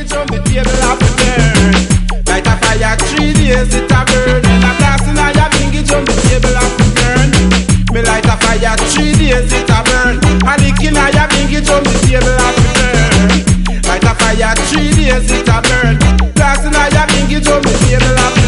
drum, the table have to turn. Light a fire 3 days, it a burn. And a blast in a your bingy drum, the table have to turn. Me light a fire 3 days, it a burn. A lick in a your bingy drum, the table have to turn. Light a fire 3 days, it a burn. Blast in a your bingy drum, the table have to turn.